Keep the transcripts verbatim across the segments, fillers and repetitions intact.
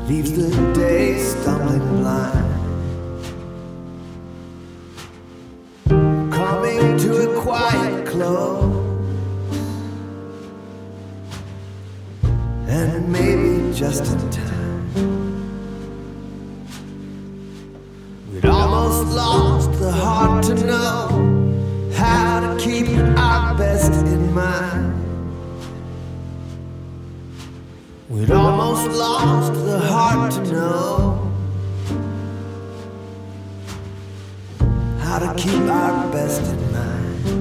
leaves the day stumbling blind, coming to a quiet close, and maybe just in time. We'd almost lost the heart to know how to keep our best in mind. We'd almost lost the heart to know how to keep our best in mind.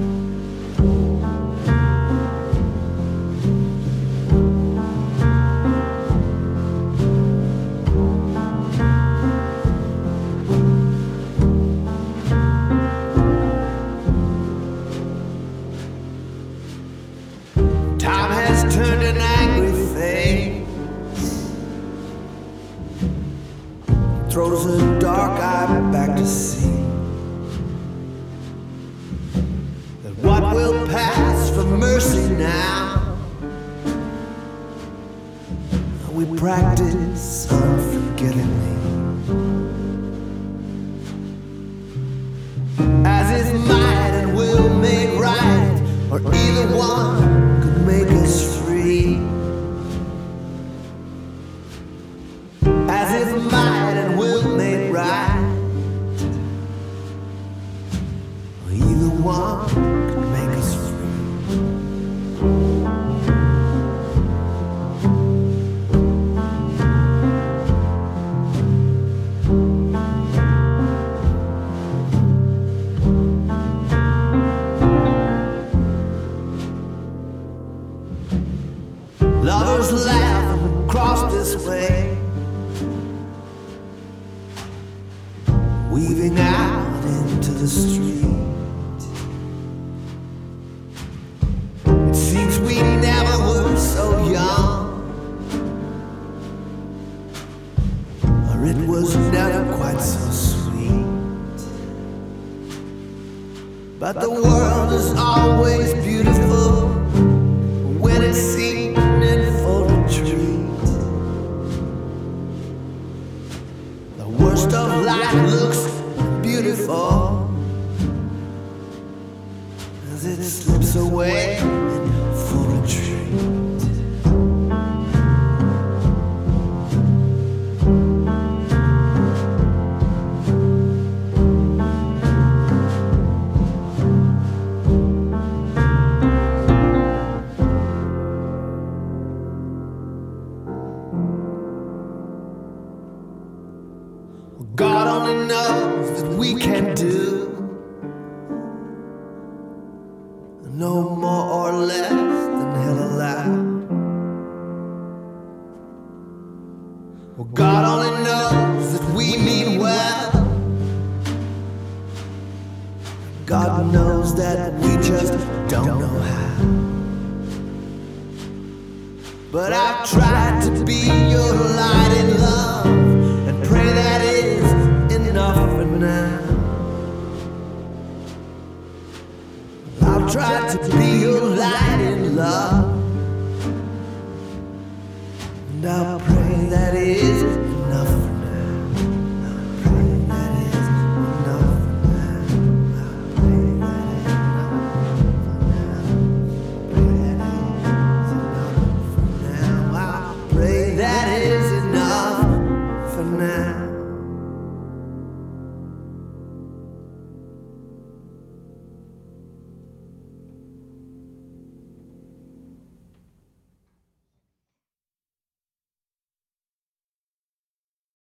Time has turned an angry face, throws a dark eye back to see that what will pass for mercy now, we practice unforgivingly, as if might and will make right, or either one could make us free. As if might and will made right, or either one could make us free. Lovers laugh and cross this way, weaving out into the street. It seems we never were so young, or it was never quite so sweet. But the world is always beautiful when it's seen in full retreat. The worst of life looks beautiful as it slips away in full retreat. God only knows that we can do no more or less than hell allowed. Well, God only knows that we mean well. God knows that we just don't know how. But I've tried to be your light in love, and pray that is enough for now. I've tried to be your light in love, and I'll pray that is